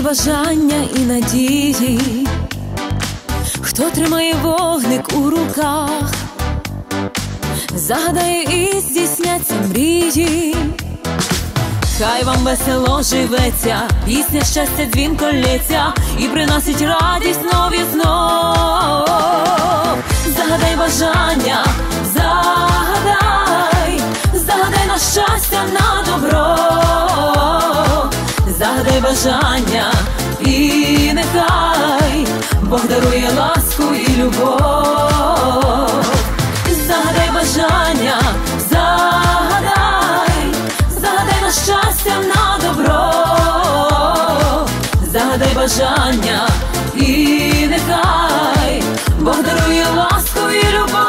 бажання і надії, хто тримає вогник у руках, загадає і здійсняться мрії. Хай вам весело живеться, пісня щастя дзвінко лється і приносить радість знов і знов. Загадай бажання, загадай, загадай на щастя, на добро. Загадай бажання і нехай Бог дарує ласку і любов. Загадай бажання, загадай, загадай на щастя, на добро. Загадай бажання і нехай Бог дарує ласку і любов.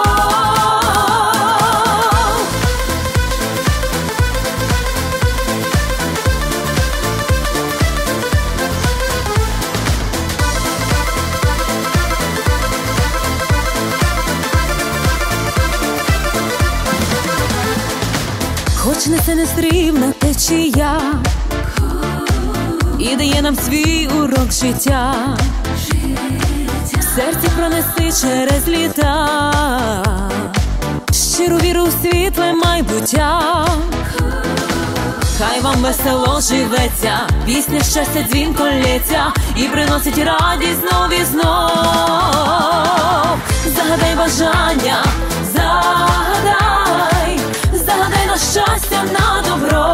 Хоч несе нестримна течія і дає нам свій урок життя, в серці пронести через літа щиру віру в світле майбуття. Хай вам весело живеться, пісня щастя дзвінко лється і приносить радість знов і знов. Загадай бажання, загадай, загадай на щастя, на добро.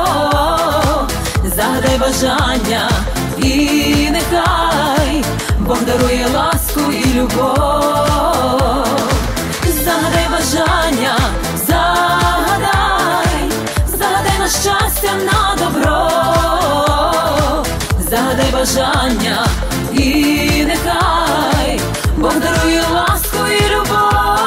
Загадай бажання і нехай Бог дарує ласку і любов. Загадай бажання, загадай, загадай на щастя, на добро. Загадай бажання і нехай Бог дарує ласку і любов.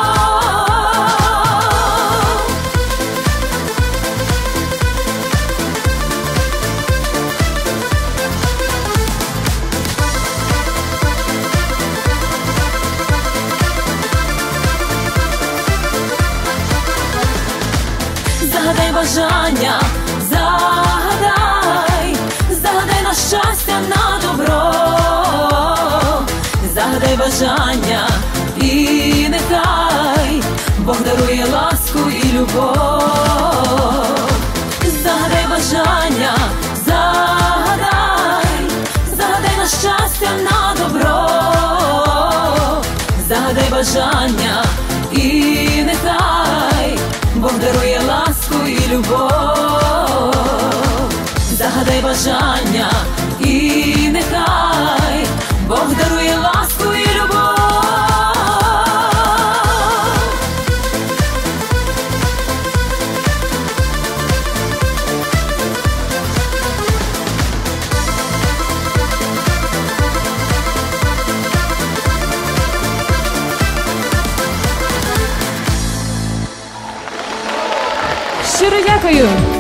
Загадай бажання, загадай, загадай на щастя, на добро. Загадай бажання і нехай Бог дарує ласку і любов. Загадай бажання, загадай, загадай на щастя, на добро. Загадай бажання і нехай Бог дарує ласку і любов. Загадай бажання і нехай Бог дарує ласку і любов. Щиро дякую!